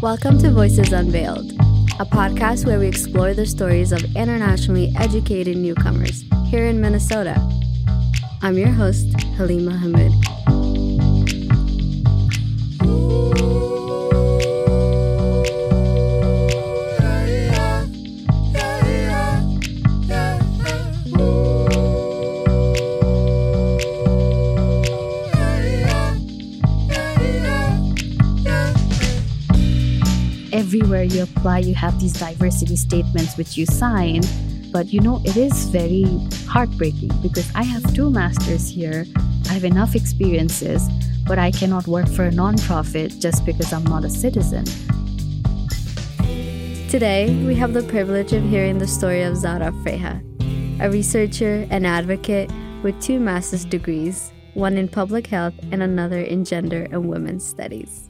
Welcome to Voices Unveiled, a podcast where we explore the stories of internationally educated newcomers here in Minnesota. I'm your host, Halima Hamid. Everywhere you apply, you have these diversity statements which you sign. But it is very heartbreaking because I have 2 masters here. I have enough experiences, but I cannot work for a nonprofit just because I'm not a citizen. Today, we have the privilege of hearing the story of Zahra Freja, a researcher and advocate with 2 master's degrees, one in public health and another in gender and women's studies.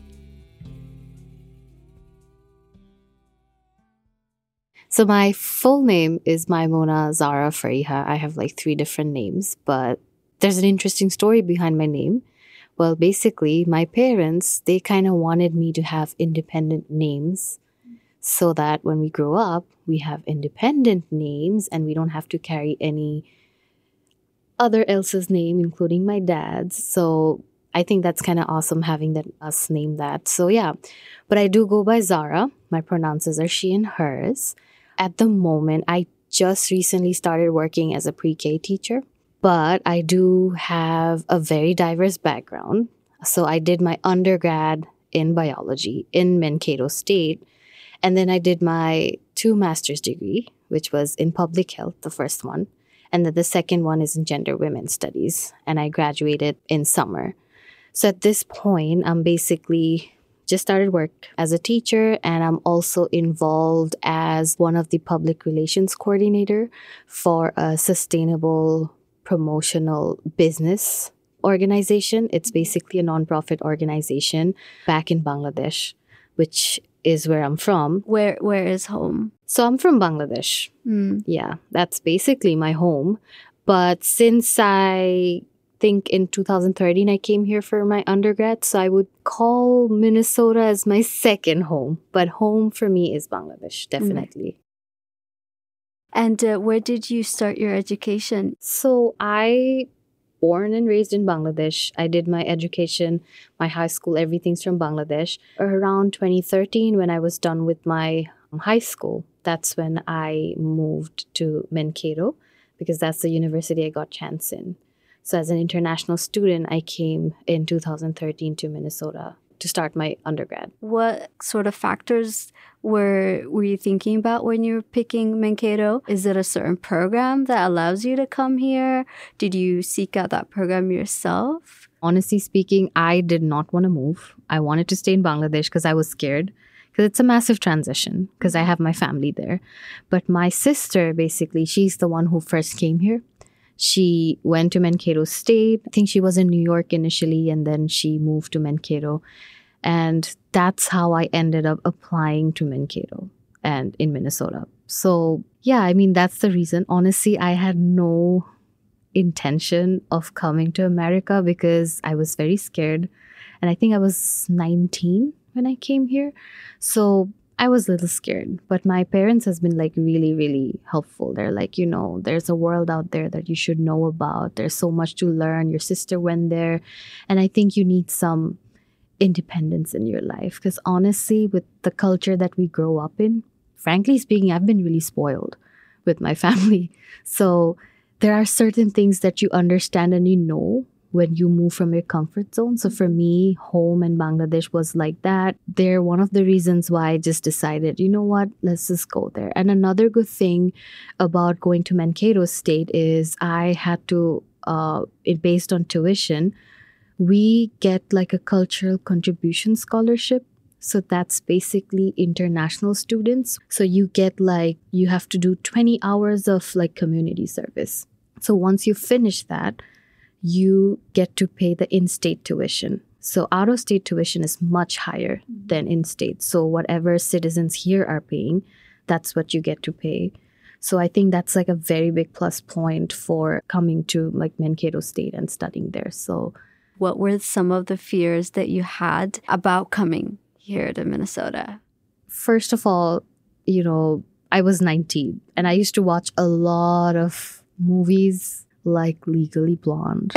So my full name is Maimona Zahra Freja. I have 3 different names, but there's an interesting story behind my name. Well, basically, my parents, they kind of wanted me to have independent names so that when we grow up, we have independent names and we don't have to carry any other else's name, including my dad's. So I think that's kind of awesome having us name that. So yeah, but I do go by Zahra. My pronouns are she and hers. At the moment, I just recently started working as a pre-K teacher, but I do have a very diverse background. So I did my undergrad in biology in Mankato State, and then I did my 2 master's degree, which was in public health, the first one, and then the second one is in gender women's studies, and I graduated in summer. So at this point, I'm basically just started work as a teacher, and I'm also involved as one of the public relations coordinator for a sustainable promotional business organization. It's basically a nonprofit organization back in Bangladesh, which is where I'm from. Where is home? So I'm from Bangladesh. Yeah, that's basically my home. But since I think in 2013 I came here for my undergrad, so I would call Minnesota as my second home, but home for me is Bangladesh, definitely. And where did you start your education? So I born and raised in Bangladesh. I did my education, my high school, everything's from Bangladesh. Around 2013 when I was done with my high school, that's when I moved to Mankato because that's the university I got chance in. So as an international student, I came in 2013 to Minnesota to start my undergrad. What sort of factors were you thinking about when you were picking Mankato? Is it a certain program that allows you to come here? Did you seek out that program yourself? Honestly speaking, I did not want to move. I wanted to stay in Bangladesh because I was scared. Because it's a massive transition because I have my family there. But my sister, basically, she's the one who first came here. She went to Mankato State. I think she was in New York initially, and then she moved to Mankato. And that's how I ended up applying to Mankato and in Minnesota. So, yeah, I mean, that's the reason. Honestly, I had no intention of coming to America because I was very scared. And I think I was 19 when I came here. So I was a little scared, but my parents has been really, really helpful. They're like, there's a world out there that you should know about. There's so much to learn. Your sister went there. And I think you need some independence in your life. Because honestly, with the culture that we grow up in, frankly speaking, I've been really spoiled with my family. So there are certain things that you understand and when you move from your comfort zone. So for me, home in Bangladesh was like that. They're one of the reasons why I just decided, let's just go there. And another good thing about going to Mankato State is I had to, based on tuition, we get a cultural contribution scholarship. So that's basically international students. So you get you have to do 20 hours of community service. So once you finish that, you get to pay the in-state tuition. So out-of-state tuition is much higher than in-state. So whatever citizens here are paying, that's what you get to pay. So I think that's a very big plus point for coming to Mankato State and studying there. So what were some of the fears that you had about coming here to Minnesota? first of all, I was 19 and I used to watch a lot of movies like Legally Blonde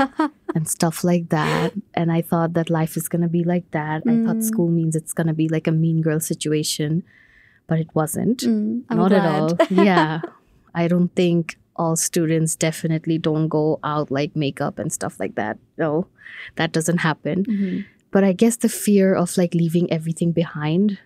and stuff like that. And I thought that life is going to be like that. I thought school means it's going to be like a mean girl situation, but it wasn't. I'm Not glad. at all. Yeah. I don't think all students definitely don't go out like makeup and stuff like that. No, that doesn't happen. But I guess the fear of like leaving everything behind,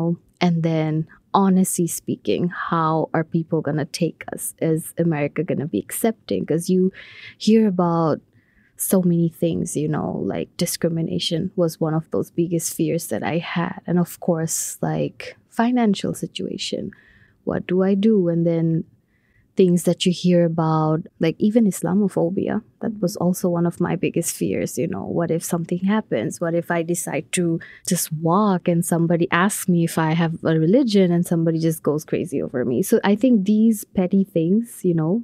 and then honestly speaking, how are people going to take us? Is America going to be accepting? Because you hear about so many things, like discrimination was one of those biggest fears that I had. And of course, like financial situation. What do I do? And then things that you hear about, like even Islamophobia, that was also one of my biggest fears. What if something happens? What if I decide to just walk and somebody asks me if I have a religion and somebody just goes crazy over me? So I think these petty things,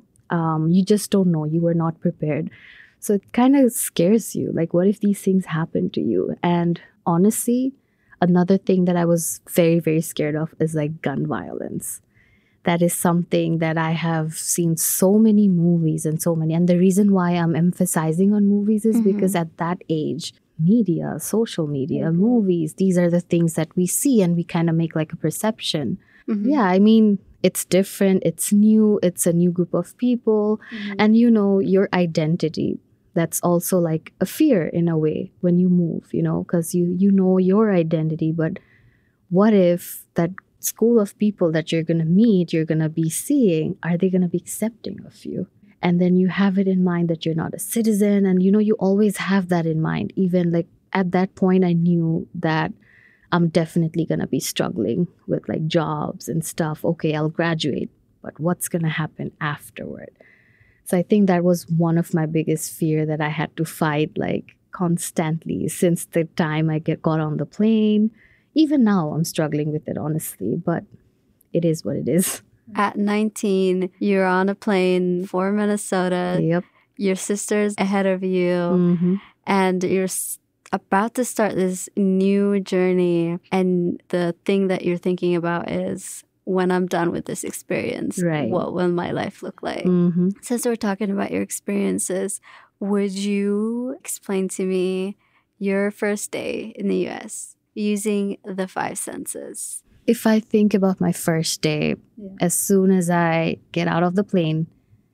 you just don't know. You were not prepared. So it kind of scares you. Like, what if these things happen to you? And honestly, another thing that I was very, very scared of is like gun violence. That is something that I have seen so many movies and the reason why I'm emphasizing on movies is because at that age, media, social media, movies, these are the things that we see and we kind of make like a perception. Yeah, I mean, it's different, it's new, it's a new group of people, and your identity. That's also like a fear in a way when you move, because you know your identity, but what if that school of people that you're going to meet, you're going to be seeing, are they going to be accepting of you? And then you have it in mind that you're not a citizen. And, you always have that in mind. Even like at that point, I knew that I'm definitely going to be struggling with like jobs and stuff. Okay, I'll graduate, but what's going to happen afterward? So I think that was one of my biggest fear that I had to fight like constantly since the time I got on the plane. Even now, I'm struggling with it, honestly, but it is what it is. At 19, you're on a plane for Minnesota. Yep. Your sister's ahead of you, and you're about to start this new journey. And the thing that you're thinking about is, when I'm done with this experience, what will my life look like? Since we're talking about your experiences, would you explain to me your first day in the U.S.? Using the 5 senses? If I think about my first day, as soon as I get out of the plane,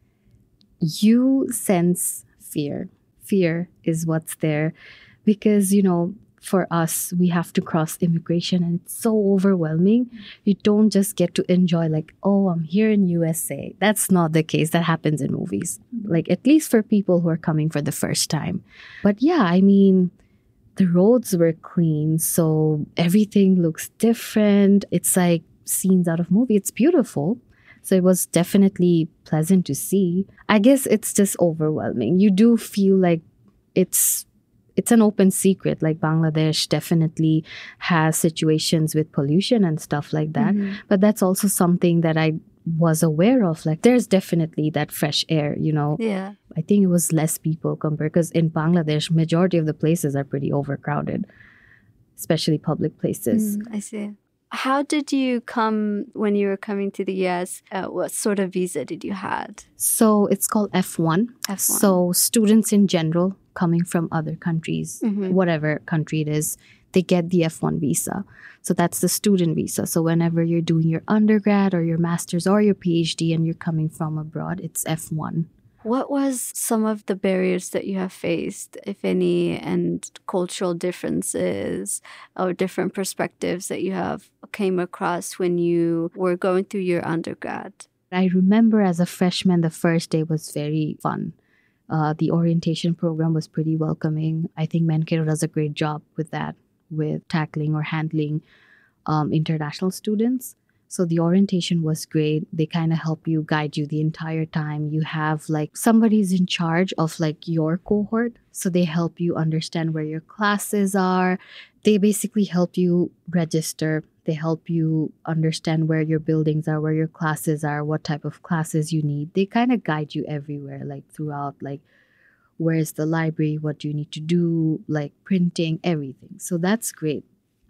you sense fear. Fear is what's there because, for us, we have to cross immigration and it's so overwhelming. You don't just get to enjoy like, oh, I'm here in USA. That's not the case. That happens in movies, like at least for people who are coming for the first time. But yeah, I mean, the roads were clean, so everything looks different. It's like scenes out of movie. It's beautiful. So it was definitely pleasant to see. I guess it's just overwhelming. You do feel like it's an open secret. Like Bangladesh definitely has situations with pollution and stuff like that. But that's also something that I was aware of. Like there's definitely that fresh air, Yeah. I think it was less people compared, because in Bangladesh, majority of the places are pretty overcrowded, especially public places. I see. How did you come when you were coming to the US? What sort of visa did you had? So it's called F1. F1. So students in general coming from other countries, whatever country it is, they get the F1 visa. So that's the student visa. So whenever you're doing your undergrad or your master's or your PhD and you're coming from abroad, it's F1. What was some of the barriers that you have faced, if any, and cultural differences or different perspectives that you have came across when you were going through your undergrad? I remember as a freshman, the first day was very fun. The orientation program was pretty welcoming. I think Mankato does a great job with that, with tackling or handling international students. So the orientation was great. They kind of help you, guide you the entire time. You have like somebody's in charge of like your cohort. So they help you understand where your classes are. They basically help you register. They help you understand where your buildings are, where your classes are, what type of classes you need. They kind of guide you everywhere, like throughout, like where's the library, what do you need to do, like printing, everything. So that's great.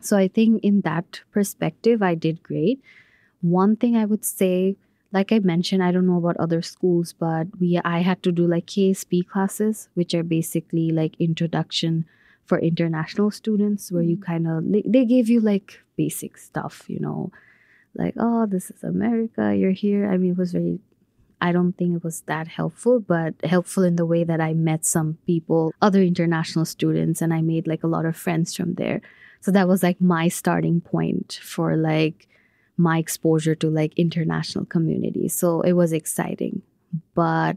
So I think in that perspective, I did great. One thing I would say, like I mentioned, I don't know about other schools, but I had to do like KSP classes, which are basically like introduction for international students, where you kind of, they gave you like basic stuff, like, oh, this is America, you're here. I mean, it was very, I don't think it was that helpful, but helpful in the way that I met some people, other international students, and I made like a lot of friends from there. So that was like my starting point for like my exposure to like international communities. So it was exciting. But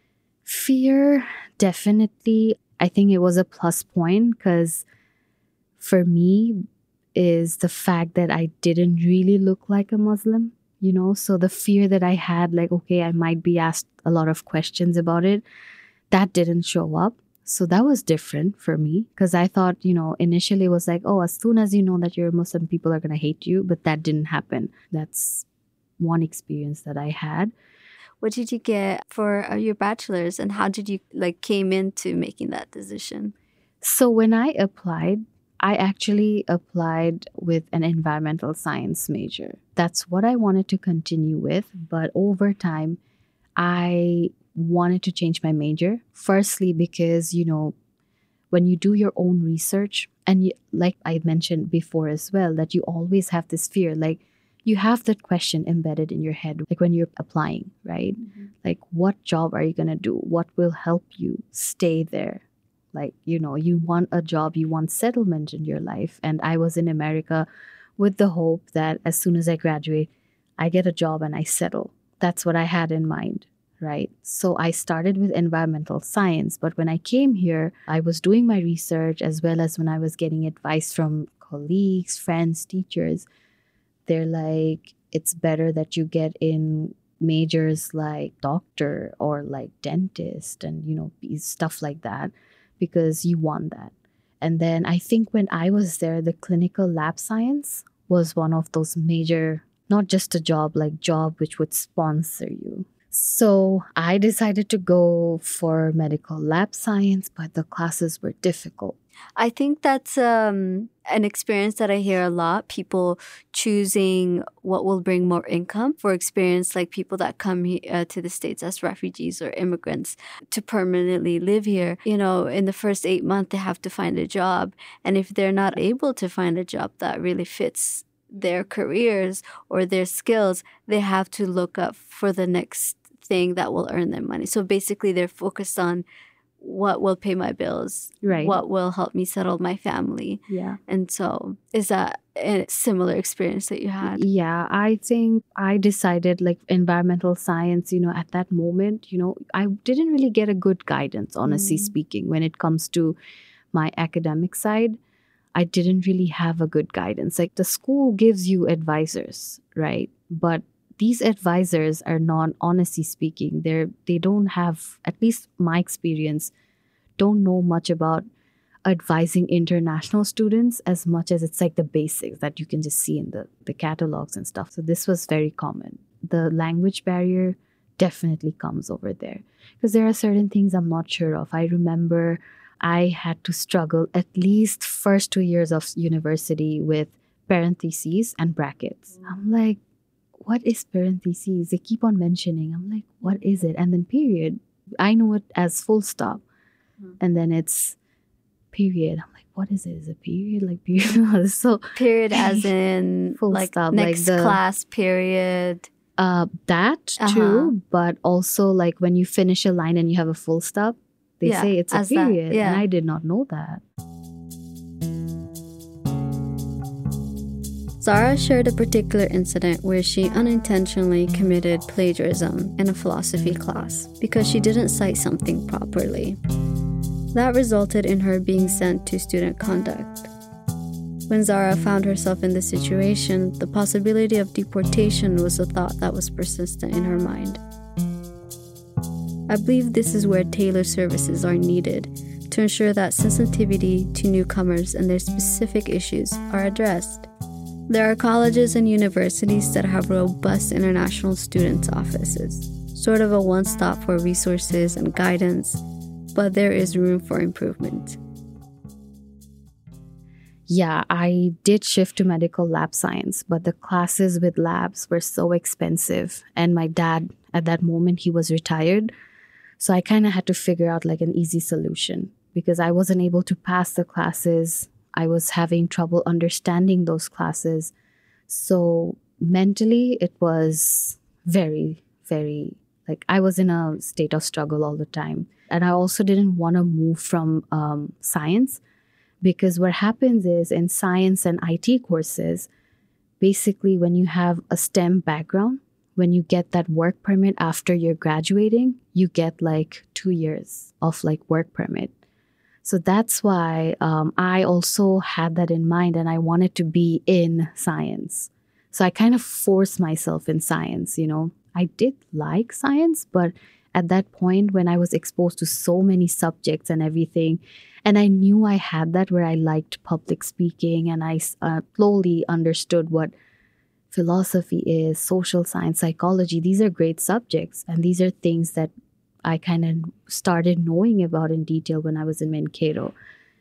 fear, definitely, I think it was a plus point, because for me is the fact that I didn't really look like a Muslim, so the fear that I had, like, okay, I might be asked a lot of questions about it, that didn't show up. So that was different for me, because I thought, initially it was like, oh, as soon as you know that you're Muslim, people are going to hate you. But that didn't happen. That's one experience that I had. What did you get for your bachelor's, and how did you came into making that decision? So when I applied, I actually applied with an environmental science major. That's what I wanted to continue with. But over time, I wanted to change my major. Firstly, because, when you do your own research, and like I mentioned before as well, that you always have this fear, like you have that question embedded in your head, like when you're applying, right? Mm-hmm. Like, what job are you going to do? What will help you stay there? Like, you want a job, you want settlement in your life. And I was in America with the hope that as soon as I graduate, I get a job and I settle. That's what I had in mind. Right. So I started with environmental science. But when I came here, I was doing my research, as well as when I was getting advice from colleagues, friends, teachers. They're like, it's better that you get in majors like doctor or like dentist and, stuff like that, because you want that. And then I think when I was there, the clinical lab science was one of those major, not just a job which would sponsor you. So I decided to go for medical lab science, but the classes were difficult. I think that's an experience that I hear a lot. People choosing what will bring more income for experience, like people that come to the States as refugees or immigrants to permanently live here. In the first 8 months, they have to find a job. And if they're not able to find a job that really fits their careers or their skills, they have to look up for the next thing that will earn them money. So basically, they're focused on what will pay my bills, right? What will help me settle my family. Yeah. And so is that a similar experience that you had? Yeah, I think I decided like environmental science, at that moment, I didn't really get a good guidance, honestly speaking, when it comes to my academic side. I didn't really have a good guidance. Like the school gives you advisors, right? But these advisors are not, honestly speaking, they don't have, at least my experience, don't know much about advising international students as much as it's like the basics that you can just see in the catalogs and stuff. So this was very common. The language barrier definitely comes over there, because there are certain things I'm not sure of. I remember I had to struggle at least first 2 years of university with parentheses and brackets. I'm like, what is parentheses? They keep on mentioning. I'm like, what is it? And then period. I know it as full stop. And then it's period. I'm like, what is it? Is it period? Like period? So period as in full like stop, next like class period. That too, but also like when you finish a line and you have a full stop, they say it's a period. And I did not know that. Zara shared a particular incident where she unintentionally committed plagiarism in a philosophy class because she didn't cite something properly. That resulted in her being sent to student conduct. When Zara found herself in this situation, the possibility of deportation was a thought that was persistent in her mind. I believe this is where tailored services are needed to ensure that sensitivity to newcomers and their specific issues are addressed. There are colleges and universities that have robust international students' offices, sort of a one-stop for resources and guidance, but there is room for improvement. Yeah, I did shift to medical lab science, but the classes with labs were so expensive. And my dad, at that moment, he was retired. So I kind of had to figure out like an easy solution because I wasn't able to pass the classes. I was having trouble understanding those classes. So mentally, it was very, very, like I was in a state of struggle all the time. And I also didn't want to move from science because what happens is in science and IT courses, basically when you have a STEM background, when you get that work permit after you're graduating, you get like 2 years of like work permit. So that's why I also had that in mind and I wanted to be in science. So I kind of forced myself in science, you know. I did like science, but at that point when I was exposed to so many subjects and everything, and I knew I had that where I liked public speaking and I slowly understood what philosophy is, social science, psychology. These are great subjects. And these are things that I kind of started knowing about in detail when I was in Mankato.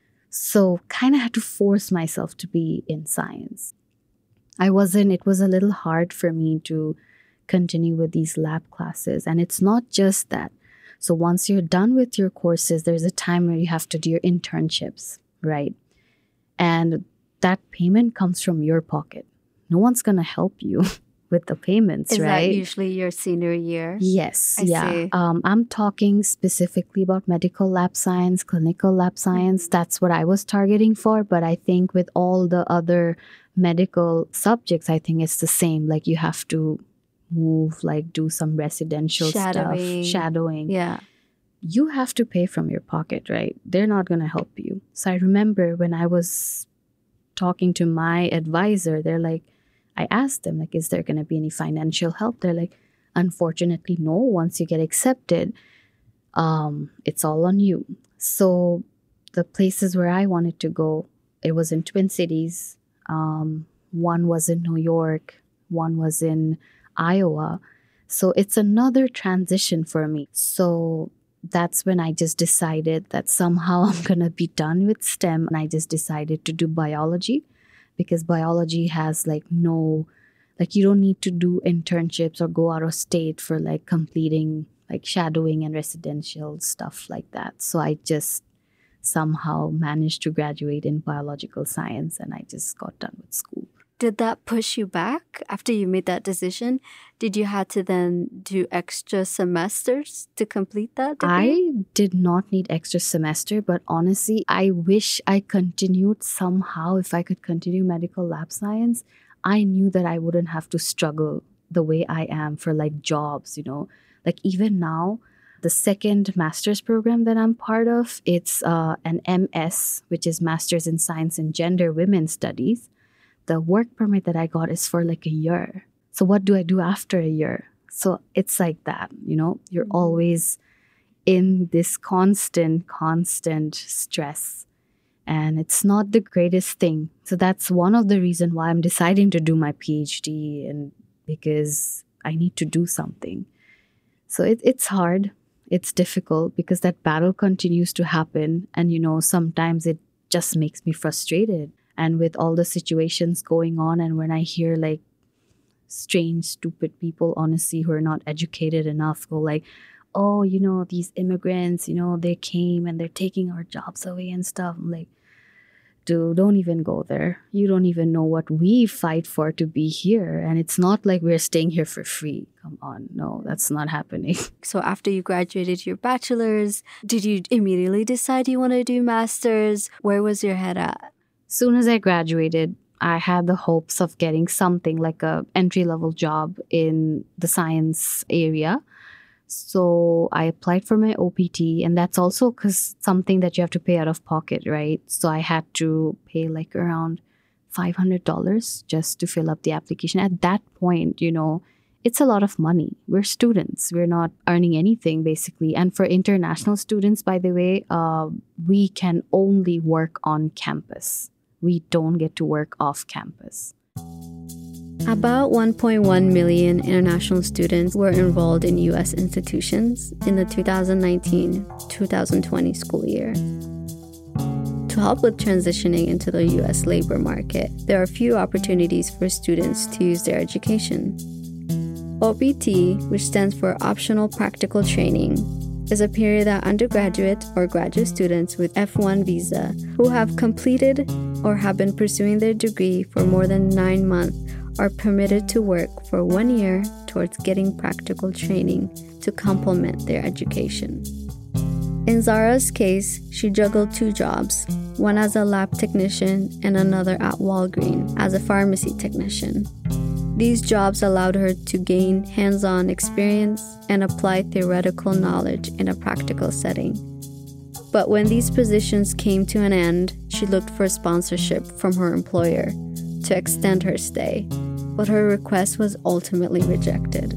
So kind of had to force myself to be in science. It was a little hard for me to continue with these lab classes. And it's not just that. So once you're done with your courses, there's a time where you have to do your internships, right? And that payment comes from your pocket. No one's going to help you with the payments, right? Is that usually your senior year? Yes. I see. I'm talking specifically about medical lab science, clinical lab science. That's what I was targeting for. But I think with all the other medical subjects, I think it's the same. Like you have to move, like do some residential stuff, shadowing. Yeah. You have to pay from your pocket, right? They're not going to help you. So I remember when I was talking to my advisor, they're like, I asked them, like, is there going to be any financial help? They're like, unfortunately, no. Once you get accepted, it's all on you. So the places where I wanted to go, it was in Twin Cities. One was in New York. One was in Iowa. So it's another transition for me. So that's when I just decided that somehow I'm going to be done with STEM. And I just decided to do biology because biology has like no, like you don't need to do internships or go out of state for like completing like shadowing and residential stuff like that. So I just somehow managed to graduate in biological science and I just got done with school. Did that push you back after you made that decision? Did you have to then do extra semesters to complete that degree? I did not need extra semester, but honestly, I wish I continued somehow. If I could continue medical lab science, I knew that I wouldn't have to struggle the way I am for like jobs, you know. Like even now, the second master's program that I'm part of, it's an MS, which is Master's in Science and Gender Women Studies. The work permit that I got is for like a year. So what do I do after a year? So it's like that, you know, you're always in this constant stress. And it's not the greatest thing. So that's one of the reasons why I'm deciding to do my PhD, and because I need to do something. So it's hard. It's difficult because that battle continues to happen. And, you know, sometimes it just makes me frustrated. And with all the situations going on, and when I hear like strange, stupid people, honestly, who are not educated enough go like, oh, you know, these immigrants, you know, they came and they're taking our jobs away and stuff. I'm like, dude, don't even go there. You don't even know what we fight for to be here. And it's not like we're staying here for free. Come on. No, that's not happening. So after you graduated your bachelor's, did you immediately decide you want to do master's? Where was your head at? Soon as I graduated, I had the hopes of getting something like a entry-level job in the science area. So I applied for my OPT, and that's also because something that you have to pay out of pocket, right? So I had to pay like around $500 just to fill up the application. At that point, you know, it's a lot of money. We're students. We're not earning anything, basically. And for international students, by the way, we can only work on campus. We don't get to work off campus. About 1.1 million international students were enrolled in U.S. institutions in the 2019-2020 school year. To help with transitioning into the U.S. labor market, there are few opportunities for students to use their education. OPT, which stands for Optional Practical Training, is a period that undergraduate or graduate students with F1 visa who have completed or have been pursuing their degree for more than 9 months are permitted to work for 1 year towards getting practical training to complement their education. In Zara's case, she juggled 2 jobs, one as a lab technician and another at Walgreens as a pharmacy technician. These jobs allowed her to gain hands-on experience and apply theoretical knowledge in a practical setting. But when these positions came to an end, she looked for sponsorship from her employer to extend her stay, but her request was ultimately rejected.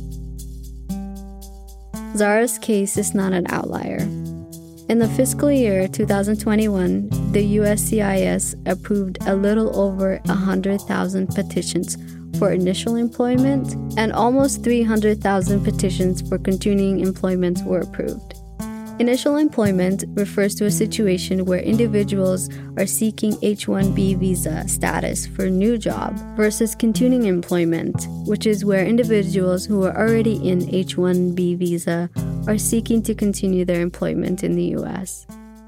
Zara's case is not an outlier. In the fiscal year 2021, the USCIS approved a little over 100,000 petitions for initial employment, and almost 300,000 petitions for continuing employment were approved. Initial employment refers to a situation where individuals are seeking H-1B visa status for a new job versus continuing employment, which is where individuals who are already in H-1B visa are seeking to continue their employment in the U.S.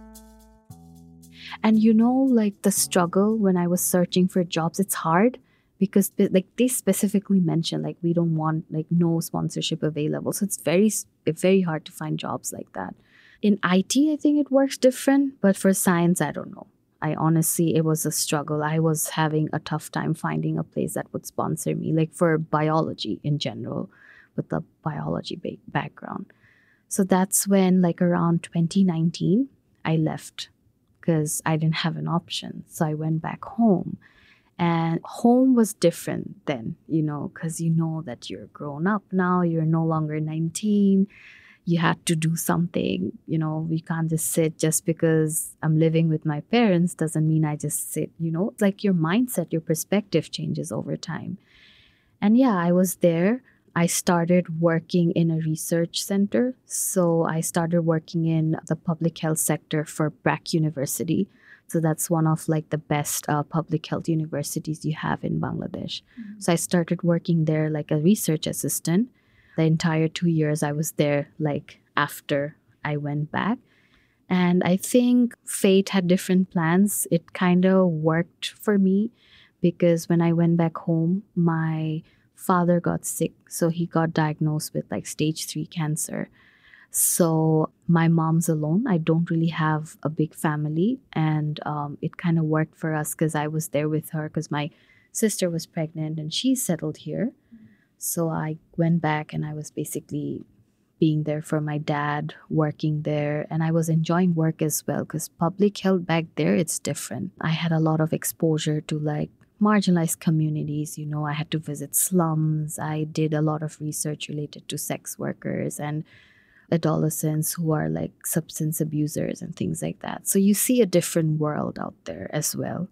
And like the struggle when I was searching for jobs, it's hard because like they specifically mention like we don't want like no sponsorship available. So it's very hard to find jobs like that. In IT, I think it works different, but for science, I don't know. It was a struggle. I was having a tough time finding a place that would sponsor me, like for biology in general, with the biology background. So that's when, like around 2019, I left because I didn't have an option. So I went back home. And home was different then, because that you're grown up now, you're no longer 19. You had to do something, we can't just sit just because I'm living with my parents doesn't mean I just sit, It's like your mindset, your perspective changes over time. And yeah, I was there. I started working in a research center. So I started working in the public health sector for BRAC University. So that's one of like the best public health universities you have in Bangladesh. Mm-hmm. So I started working there like a research assistant. The entire 2 years I was there, like after I went back. And I think fate had different plans. It kind of worked for me because when I went back home, my father got sick. So he got diagnosed with like stage 3 cancer. So my mom's alone. I don't really have a big family. And it kind of worked for us because I was there with her because my sister was pregnant and she settled here. So I went back and I was basically being there for my dad, working there. And I was enjoying work as well because public health back there, it's different. I had a lot of exposure to like marginalized communities. I had to visit slums. I did a lot of research related to sex workers and adolescents who are like substance abusers and things like that. So you see a different world out there as well.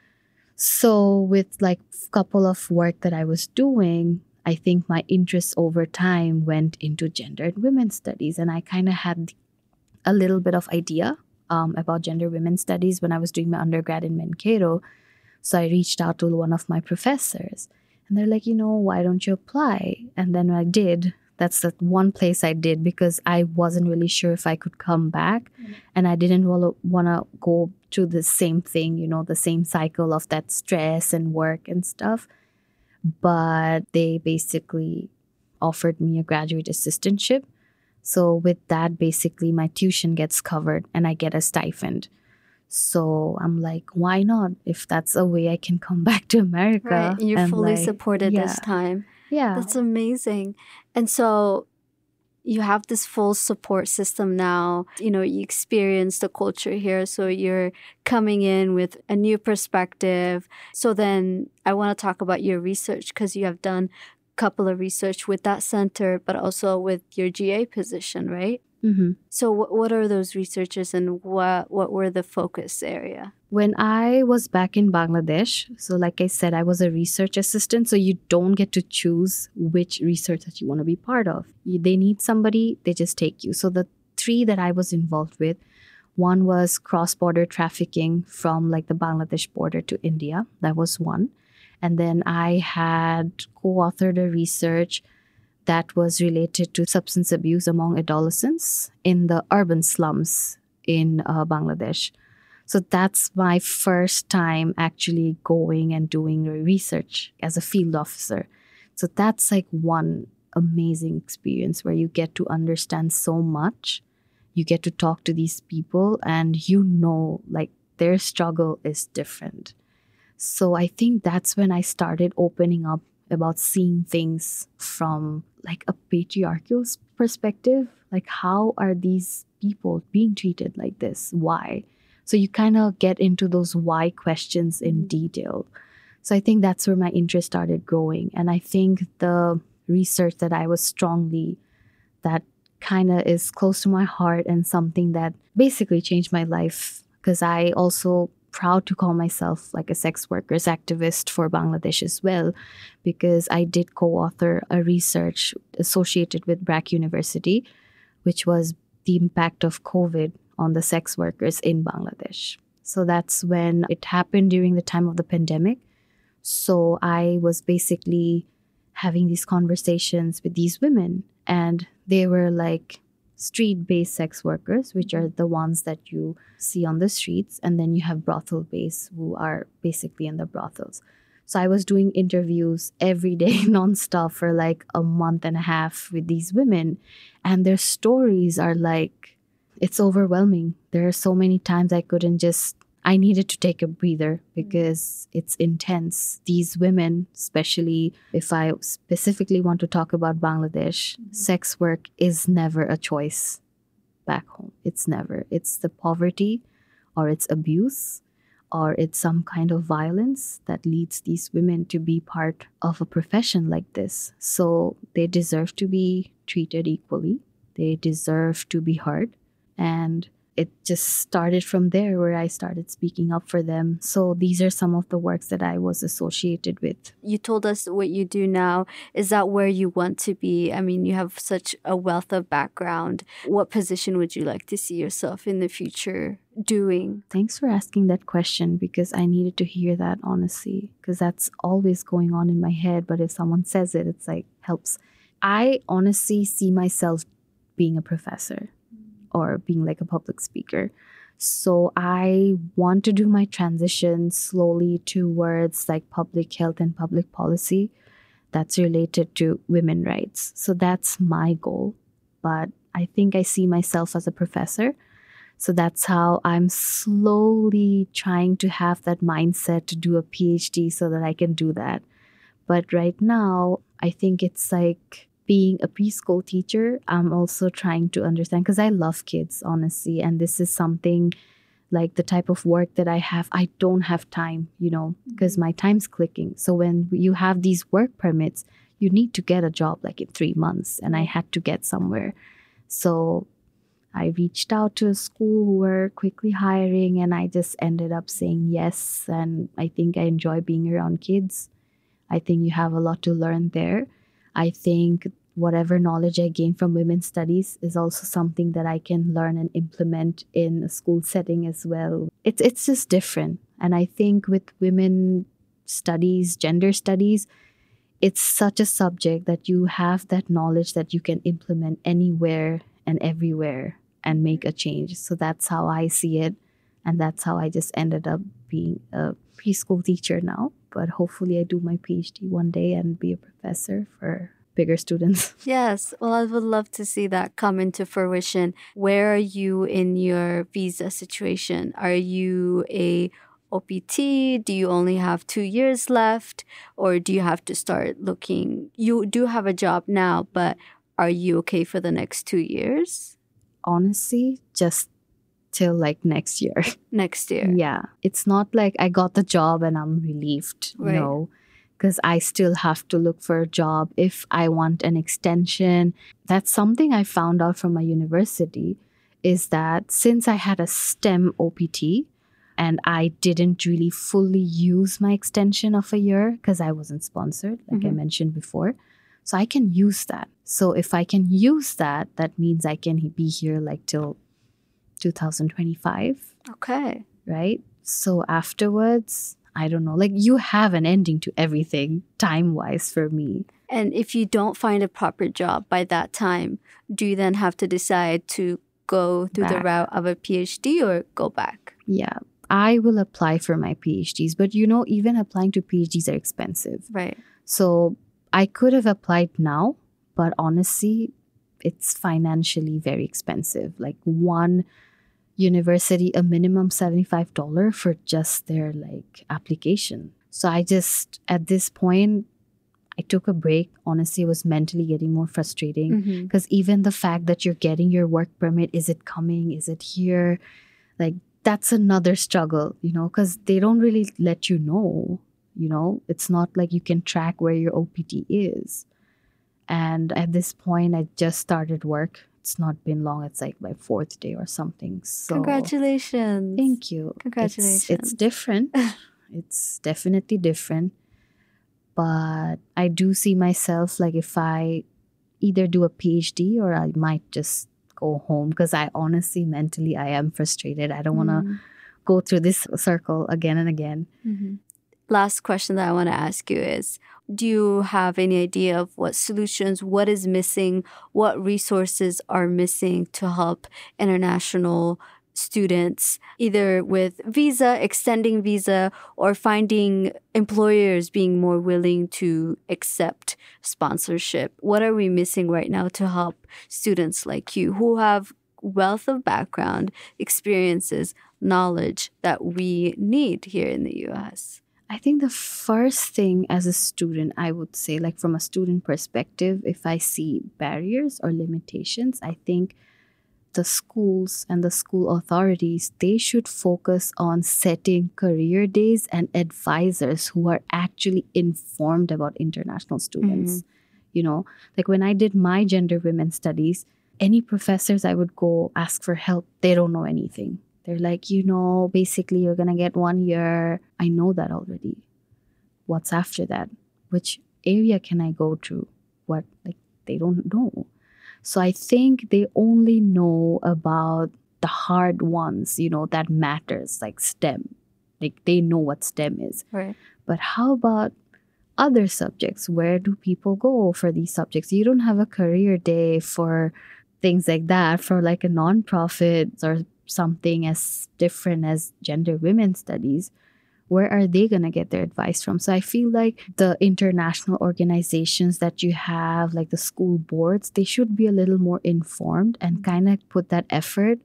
So with like a couple of work that I was doing, I think my interest over time went into gender and women's studies. And I kind of had a little bit of idea about gender women's studies when I was doing my undergrad in Mankato. So I reached out to one of my professors and they're like, why don't you apply? And then I did. That's the one place I did because I wasn't really sure if I could come back. Mm-hmm. And I didn't want to go through the same thing, the same cycle of that stress and work and stuff. But they basically offered me a graduate assistantship. So with that, basically my tuition gets covered and I get a stipend. So I'm like, why not? If that's a way I can come back to America. Right. You're fully supported this time. Yeah. That's amazing. And so you have this full support system now. You experience the culture here. So you're coming in with a new perspective. So then I want to talk about your research because you have done a couple of research with that center, but also with your GA position, right? Mm-hmm. So what are those researches and what were the focus area? When I was back in Bangladesh, so like I said, I was a research assistant. So you don't get to choose which research that you want to be part of. They need somebody, they just take you. So the 3 that I was involved with One was cross-border trafficking from like the Bangladesh border to India. That was one. And then I had co-authored a research that was related to substance abuse among adolescents in the urban slums in Bangladesh. So that's my first time actually going and doing research as a field officer. So that's like one amazing experience where you get to understand so much. You get to talk to these people and like their struggle is different. So I think that's when I started opening up about seeing things from like a patriarchal perspective. Like, how are these people being treated like this? Why? So you kind of get into those why questions in detail. So I think that's where my interest started growing. And I think the research that that kind of is close to my heart and something that basically changed my life, because I also proud to call myself like a sex workers activist for Bangladesh as well, because I did co-author a research associated with BRAC University, which was the impact of COVID on the sex workers in Bangladesh. So that's when it happened during the time of the pandemic. So I was basically having these conversations with these women, and they were like street-based sex workers, which are the ones that you see on the streets, and then you have brothel-based who are basically in the brothels. So I was doing interviews every day nonstop for like a month and a half with these women, and their stories are like, it's overwhelming. There are so many times I needed to take a breather because it's intense. These women, especially if I specifically want to talk about Bangladesh, sex work is never a choice back home. It's never. It's the poverty, or it's abuse, or it's some kind of violence that leads these women to be part of a profession like this. So they deserve to be treated equally. They deserve to be heard. And it just started from there, where I started speaking up for them. So these are some of the works that I was associated with. You told us what you do now. Is that where you want to be? I mean, you have such a wealth of background. What position would you like to see yourself in the future doing? Thanks for asking that question, because I needed to hear that, honestly, because that's always going on in my head. But if someone says it, it's like helps. I honestly see myself being a professor or being like a public speaker. So I want to do my transition slowly towards like public health and public policy that's related to women's rights. So that's my goal. But I think I see myself as a professor. So that's how I'm slowly trying to have that mindset to do a PhD so that I can do that. But right now, I think it's like being a preschool teacher, I'm also trying to understand, because I love kids, honestly. And this is something like the type of work that I have. I don't have time, because my time's clicking. So when you have these work permits, you need to get a job like in 3 months. And I had to get somewhere. So I reached out to a school who were quickly hiring, and I just ended up saying yes. And I think I enjoy being around kids. I think you have a lot to learn there. I think whatever knowledge I gain from women's studies is also something that I can learn and implement in a school setting as well. It's just different. And I think with women studies, gender studies, it's such a subject that you have that knowledge that you can implement anywhere and everywhere and make a change. So that's how I see it. And that's how I just ended up being a preschool teacher now. But hopefully I do my PhD one day and be a professor for bigger students. Yes. Well, I would love to see that come into fruition. Where are you in your visa situation? Are you a OPT? Do you only have 2 years left? Or do you have to start looking? You do have a job now, but are you okay for the next 2 years? Honestly, just till like next year. Next year. Yeah. It's not like I got the job and I'm relieved. Right. No. Because I still have to look for a job if I want an extension. That's something I found out from my university, is that since I had a STEM OPT and I didn't really fully use my extension of a year because I wasn't sponsored, like I mentioned before. So I can use that. So if I can use that, that means I can be here like till 2025. Okay. Right? So afterwards, I don't know, like you have an ending to everything time-wise for me. And if you don't find a proper job by that time, do you then have to decide to go through the route of a PhD or go back? Yeah, I will apply for my PhDs, but even applying to PhDs are expensive. Right. So I could have applied now, but honestly, it's financially very expensive. Like one university, a minimum $75 for just their application. So I just, at this point, I took a break. Honestly, it was mentally getting more frustrating because even the fact that you're getting your work permit, is it coming? Is it here? Like, that's another struggle, because they don't really let you know. It's not like you can track where your OPT is. And at this point, I just started work. It's not been long. It's like my 4th day or something. So congratulations. Thank you. Congratulations. It's different. It's definitely different. But I do see myself, like, if I either do a PhD or I might just go home, because I honestly, mentally, I am frustrated. I don't want to go through this circle again and again. Last question that I want to ask you is, do you have any idea of what solutions, what is missing, what resources are missing to help international students, either with visa, extending visa, or finding employers being more willing to accept sponsorship? What are we missing right now to help students like you who have wealth of background, experiences, knowledge that we need here in the US? I think the first thing as a student, I would say, like from a student perspective, if I see barriers or limitations, I think the schools and the school authorities, they should focus on setting career days and advisors who are actually informed about international students. Like when I did my gender women studies, any professors I would go ask for help, they don't know anything. They're like, basically you're going to get 1 year. I know that already. What's after that? Which area can I go to? What? Like, they don't know. So I think they only know about the hard ones, that matters, like STEM. Like they know what STEM is. Right. But how about other subjects? Where do people go for these subjects? You don't have a career day for things like that, for like a nonprofit or something as different as gender women studies. Where are they going to get their advice from? So I feel like the international organizations that you have, like the school boards, they should be a little more informed and kind of put that effort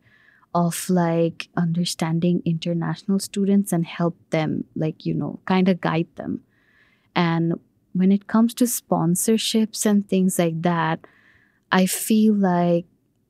of like understanding international students and help them, like, kind of guide them. And when it comes to sponsorships and things like that, I feel like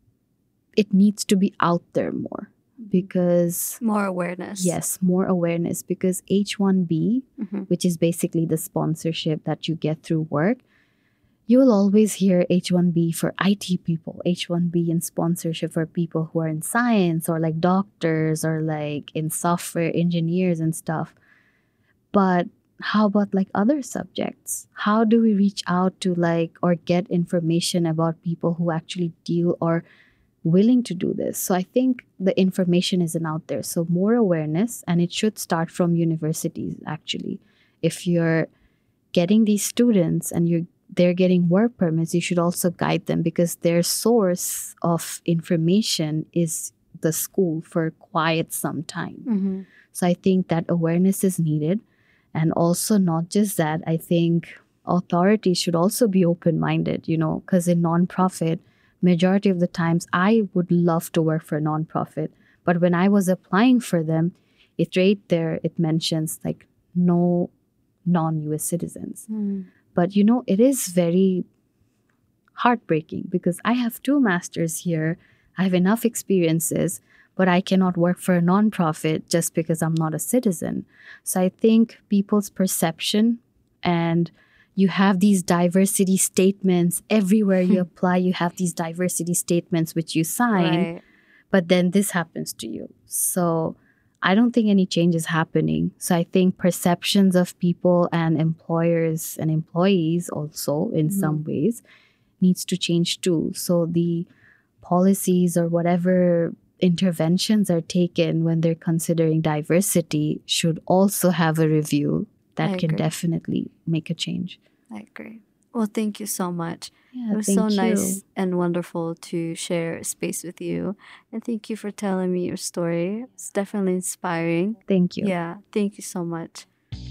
it needs to be out there more. Because more awareness. Yes, more awareness, because H1B, which is basically the sponsorship that you get through work, you will always hear H1B for IT people, H1B in sponsorship for people who are in science or like doctors or like in software engineers and stuff. But how about like other subjects? How do we reach out to like or get information about people who actually deal or willing to do this? So I think the information isn't out there. So more awareness, and it should start from universities actually. If you're getting these students and they're getting work permits, you should also guide them, because their source of information is the school for quite some time. So I think that awareness is needed. And also not just that, I think authorities should also be open-minded, because in nonprofit, majority of the times, I would love to work for a nonprofit. But when I was applying for them, it right there, it mentions like no non-US citizens. But, it is very heartbreaking, because I have 2 masters here. I have enough experiences, but I cannot work for a nonprofit just because I'm not a citizen. So I think people's perception, and you have these diversity statements everywhere you apply. You have these diversity statements which you sign, but then this happens to you. So I don't think any change is happening. So I think perceptions of people and employers and employees also in some ways needs to change too. So the policies or whatever interventions are taken when they're considering diversity should also have a review that can definitely make a change. I agree. Well, thank you so much. Yeah, it was so nice and wonderful to share space with you. And thank you for telling me your story. It's definitely inspiring. Thank you. Yeah, thank you so much.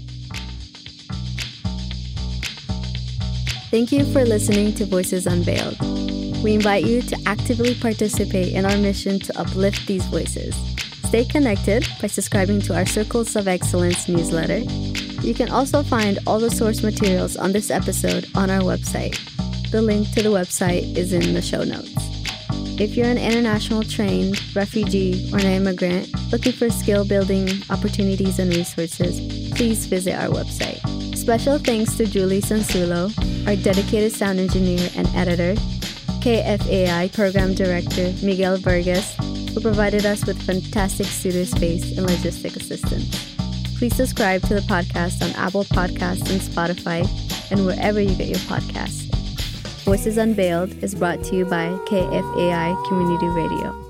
Thank you for listening to Voices Unveiled. We invite you to actively participate in our mission to uplift these voices. Stay connected by subscribing to our Circles of Excellence newsletter. You can also find all the source materials on this episode on our website. The link to the website is in the show notes. If you're an international trained, refugee, or an immigrant looking for skill building opportunities and resources, please visit our website. Special thanks to Julie Sansulo, our dedicated sound engineer and editor, KFAI Program Director Miguel Vargas, who provided us with fantastic studio space and logistic assistance. Please subscribe to the podcast on Apple Podcasts and Spotify and wherever you get your podcasts. Voices Unveiled is brought to you by KFAI Community Radio.